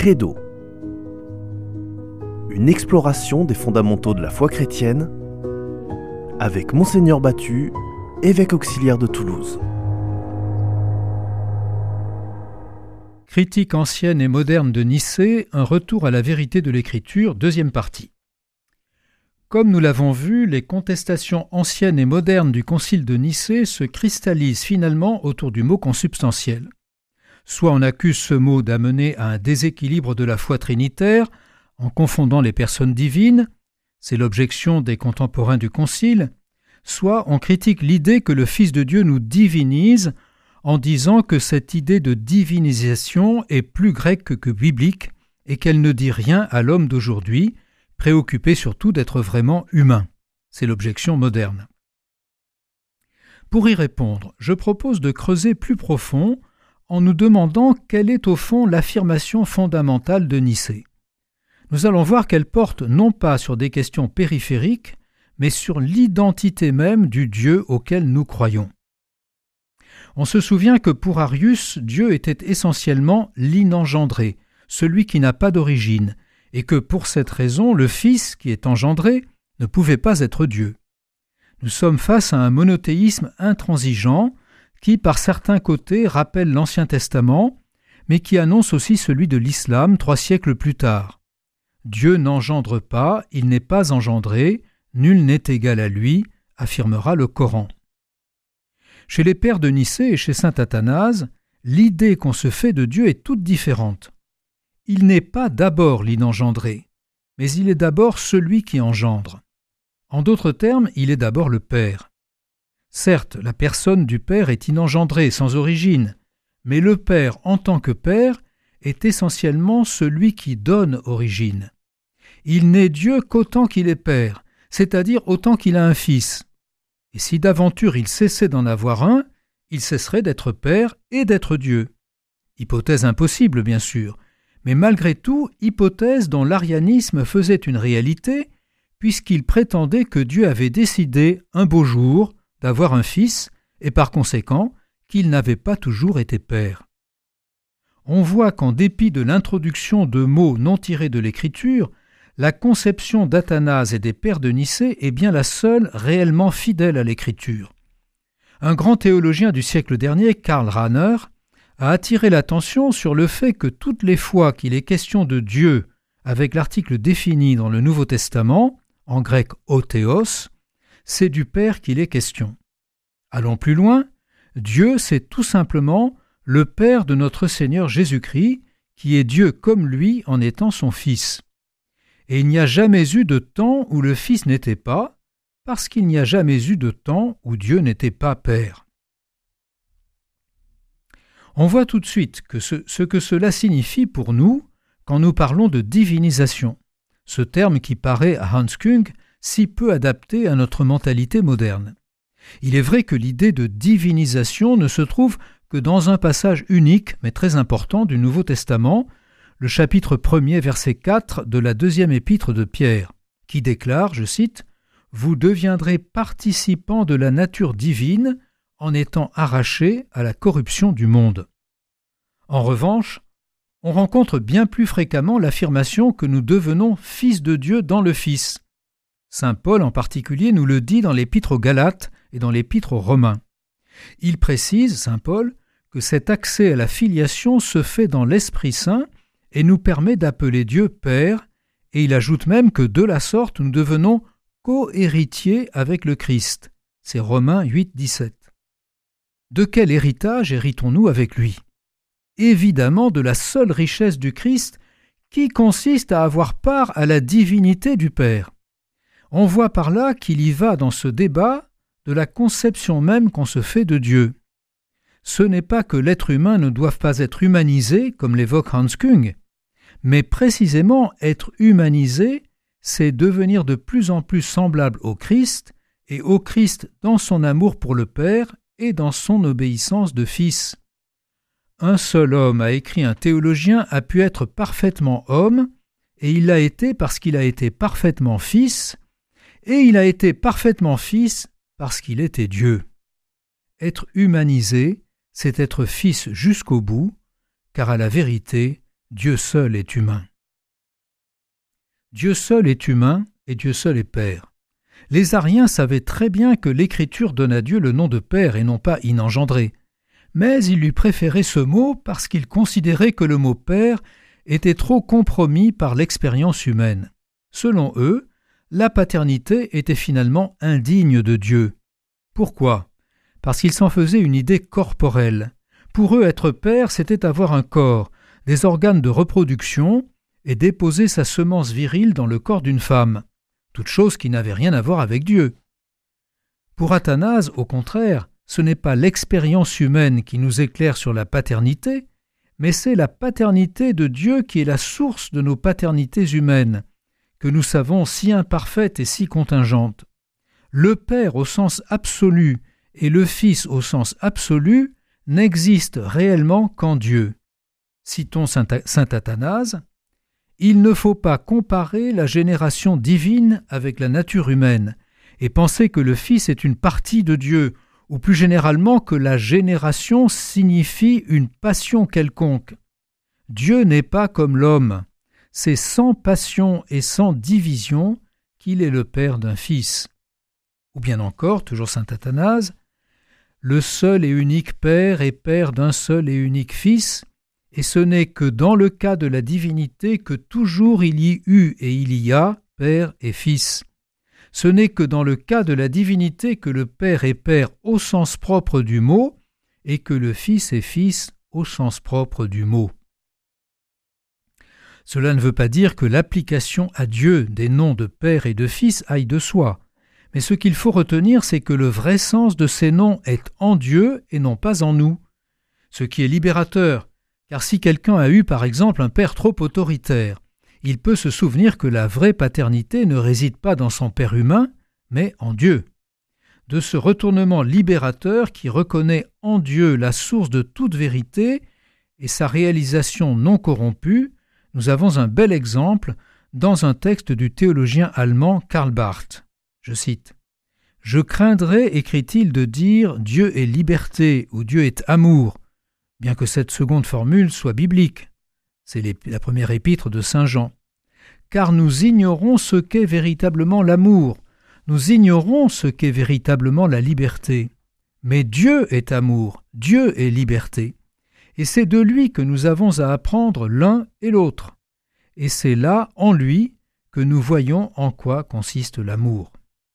Credo. Une exploration des fondamentaux de la foi chrétienne avec Monseigneur Battu, évêque auxiliaire de Toulouse. Critique ancienne et moderne de Nicée, un retour à la vérité de l'Écriture, deuxième partie. Comme nous l'avons vu, les contestations anciennes et modernes du Concile de Nicée se cristallisent finalement autour du mot consubstantiel. Soit on accuse ce mot d'amener à un déséquilibre de la foi trinitaire, en confondant les personnes divines, c'est l'objection des contemporains du Concile, soit on critique l'idée que le Fils de Dieu nous divinise en disant que cette idée de divinisation est plus grecque que biblique et qu'elle ne dit rien à l'homme d'aujourd'hui, préoccupé surtout d'être vraiment humain. C'est l'objection moderne. Pour y répondre, je propose de creuser plus profond en nous demandant quelle est au fond l'affirmation fondamentale de Nicée. Nous allons voir qu'elle porte non pas sur des questions périphériques, mais sur l'identité même du Dieu auquel nous croyons. On se souvient que pour Arius, Dieu était essentiellement l'inengendré, celui qui n'a pas d'origine, et que pour cette raison, le Fils, qui est engendré, ne pouvait pas être Dieu. Nous sommes face à un monothéisme intransigeant qui, par certains côtés, rappelle l'Ancien Testament, mais qui annonce aussi celui de l'Islam 3 siècles plus tard. Dieu n'engendre pas, il n'est pas engendré, nul n'est égal à lui, affirmera le Coran. Chez les pères de Nicée et chez saint Athanase, l'idée qu'on se fait de Dieu est toute différente. Il n'est pas d'abord l'inengendré, mais il est d'abord celui qui engendre. En d'autres termes, il est d'abord le Père. Certes, la personne du Père est inengendrée, sans origine, mais le Père, en tant que Père, est essentiellement celui qui donne origine. Il n'est Dieu qu'autant qu'il est Père, c'est-à-dire autant qu'il a un Fils. Et si d'aventure il cessait d'en avoir un, il cesserait d'être Père et d'être Dieu. Hypothèse impossible, bien sûr, mais malgré tout, hypothèse dont l'arianisme faisait une réalité, puisqu'il prétendait que Dieu avait décidé, un beau jour, d'avoir un fils, et par conséquent, qu'il n'avait pas toujours été Père. On voit qu'en dépit de l'introduction de mots non tirés de l'Écriture, la conception d'Athanase et des pères de Nicée est bien la seule réellement fidèle à l'Écriture. Un grand théologien du siècle dernier, Karl Rahner, a attiré l'attention sur le fait que toutes les fois qu'il est question de Dieu avec l'article défini dans le Nouveau Testament, en grec « o théos », c'est du Père qu'il est question. Allons plus loin, Dieu, c'est tout simplement le Père de notre Seigneur Jésus-Christ, qui est Dieu comme lui en étant son Fils. Et il n'y a jamais eu de temps où le Fils n'était pas, parce qu'il n'y a jamais eu de temps où Dieu n'était pas Père. On voit tout de suite que ce que cela signifie pour nous quand nous parlons de divinisation, ce terme qui paraît à Hans Küng si peu adapté à notre mentalité moderne. Il est vrai que l'idée de divinisation ne se trouve que dans un passage unique mais très important du Nouveau Testament, le chapitre 1er, verset 4 de la 2e épître de Pierre, qui déclare, je cite, « Vous deviendrez participants de la nature divine en étant arrachés à la corruption du monde. » En revanche, on rencontre bien plus fréquemment l'affirmation que nous devenons fils de Dieu dans le Fils. Saint Paul en particulier nous le dit dans l'épître aux Galates et dans l'épître aux Romains. Il précise, Saint Paul, que cet accès à la filiation se fait dans l'Esprit Saint et nous permet d'appeler Dieu Père, et il ajoute même que de la sorte nous devenons co-héritiers avec le Christ. C'est Romains 8, 17. De quel héritage héritons-nous avec lui ? Évidemment de la seule richesse du Christ qui consiste à avoir part à la divinité du Père. On voit par là qu'il y va dans ce débat de la conception même qu'on se fait de Dieu. Ce n'est pas que l'être humain ne doive pas être humanisé, comme l'évoque Hans Küng, mais précisément être humanisé, c'est devenir de plus en plus semblable au Christ, et au Christ dans son amour pour le Père et dans son obéissance de Fils. Un seul homme, a écrit un théologien, a pu être parfaitement homme, et il l'a été parce qu'il a été parfaitement Fils, et il a été parfaitement Fils parce qu'il était Dieu. Être humanisé, c'est être Fils jusqu'au bout, car à la vérité, Dieu seul est humain. Dieu seul est humain et Dieu seul est Père. Les Ariens savaient très bien que l'Écriture donne à Dieu le nom de Père et non pas inengendré, mais ils lui préféraient ce mot parce qu'ils considéraient que le mot Père était trop compromis par l'expérience humaine. Selon eux, la paternité était finalement indigne de Dieu. Pourquoi ? Parce qu'ils s'en faisaient une idée corporelle. Pour eux, être père, c'était avoir un corps, des organes de reproduction et déposer sa semence virile dans le corps d'une femme, toute chose qui n'avait rien à voir avec Dieu. Pour Athanase, au contraire, ce n'est pas l'expérience humaine qui nous éclaire sur la paternité, mais c'est la paternité de Dieu qui est la source de nos paternités humaines, que nous savons si imparfaites et si contingentes. Le Père au sens absolu et le Fils au sens absolu n'existent réellement qu'en Dieu. Citons saint Athanase, « Il ne faut pas comparer la génération divine avec la nature humaine et penser que le Fils est une partie de Dieu, ou plus généralement que la génération signifie une passion quelconque. Dieu n'est pas comme l'homme. C'est sans passion et sans division qu'il est le Père d'un Fils. » Ou bien encore, toujours saint Athanase, « Le seul et unique Père est Père d'un seul et unique Fils, et ce n'est que dans le cas de la divinité que toujours il y eut et il y a Père et Fils. Ce n'est que dans le cas de la divinité que le Père est Père au sens propre du mot, et que le Fils est Fils au sens propre du mot. » Cela ne veut pas dire que l'application à Dieu des noms de Père et de Fils aille de soi, mais ce qu'il faut retenir, c'est que le vrai sens de ces noms est en Dieu et non pas en nous. Ce qui est libérateur, car si quelqu'un a eu par exemple un père trop autoritaire, il peut se souvenir que la vraie paternité ne réside pas dans son père humain, mais en Dieu. De ce retournement libérateur qui reconnaît en Dieu la source de toute vérité et sa réalisation non corrompue, nous avons un bel exemple dans un texte du théologien allemand Karl Barth. Je cite, « Je craindrais, écrit-il, de dire « Dieu est liberté » ou « Dieu est amour », bien que cette seconde formule soit biblique. C'est la première épître de saint Jean. Car nous ignorons ce qu'est véritablement l'amour, nous ignorons ce qu'est véritablement la liberté. Mais Dieu est amour, Dieu est liberté. Et c'est de lui que nous avons à apprendre l'un et l'autre. Et c'est là, en lui, que nous voyons en quoi consiste l'amour.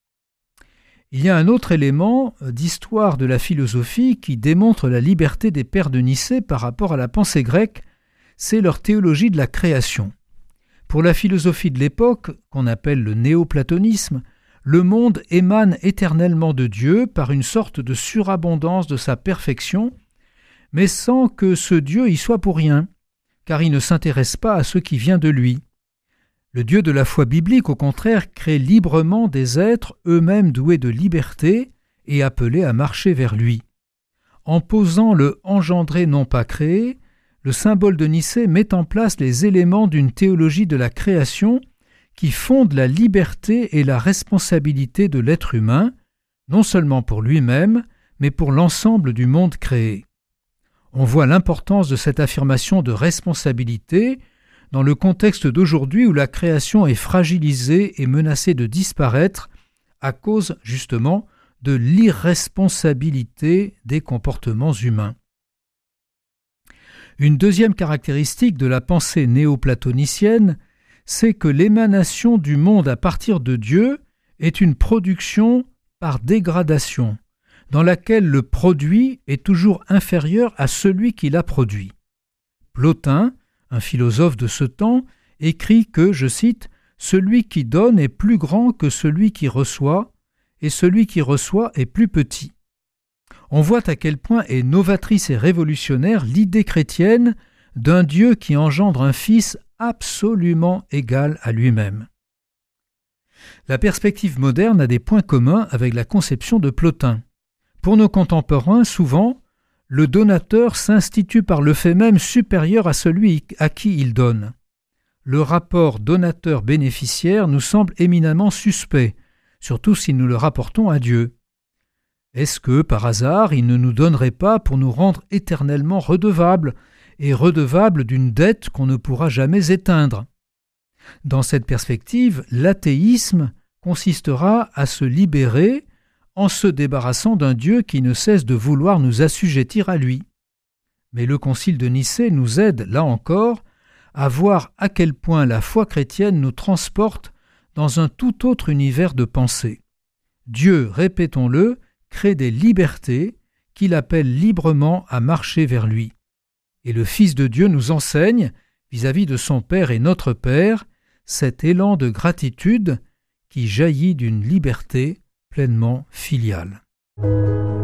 Il y a un autre élément d'histoire de la philosophie qui démontre la liberté des pères de Nicée par rapport à la pensée grecque, c'est leur théologie de la création. Pour la philosophie de l'époque, qu'on appelle le néoplatonisme, le monde émane éternellement de Dieu par une sorte de surabondance de sa perfection, mais sans que ce Dieu y soit pour rien, car il ne s'intéresse pas à ce qui vient de lui. Le Dieu de la foi biblique, au contraire, crée librement des êtres eux-mêmes doués de liberté et appelés à marcher vers lui. En posant le « engendré non pas créé », le symbole de Nicée met en place les éléments d'une théologie de la création qui fonde la liberté et la responsabilité de l'être humain, non seulement pour lui-même, mais pour l'ensemble du monde créé. On voit l'importance de cette affirmation de responsabilité dans le contexte d'aujourd'hui où la création est fragilisée et menacée de disparaître à cause justement de l'irresponsabilité des comportements humains. Une deuxième caractéristique de la pensée néoplatonicienne, c'est que l'émanation du monde à partir de Dieu est une production par dégradation, dans laquelle le produit est toujours inférieur à celui qui l'a produit. Plotin, un philosophe de ce temps, écrit que, je cite, « Celui qui donne est plus grand que celui qui reçoit, et celui qui reçoit est plus petit. » On voit à quel point est novatrice et révolutionnaire l'idée chrétienne d'un Dieu qui engendre un Fils absolument égal à lui-même. La perspective moderne a des points communs avec la conception de Plotin. Pour nos contemporains, souvent, le donateur s'institue par le fait même supérieur à celui à qui il donne. Le rapport donateur-bénéficiaire nous semble éminemment suspect, surtout si nous le rapportons à Dieu. Est-ce que, par hasard, il ne nous donnerait pas pour nous rendre éternellement redevables et redevable d'une dette qu'on ne pourra jamais éteindre. Dans cette perspective, l'athéisme consistera à se libérer en se débarrassant d'un Dieu qui ne cesse de vouloir nous assujettir à lui. Mais le Concile de Nicée nous aide, là encore, à voir à quel point la foi chrétienne nous transporte dans un tout autre univers de pensée. Dieu, répétons-le, crée des libertés qu'il appelle librement à marcher vers lui. Et le Fils de Dieu nous enseigne, vis-à-vis de son Père et notre Père, cet élan de gratitude qui jaillit d'une liberté pleinement filiale.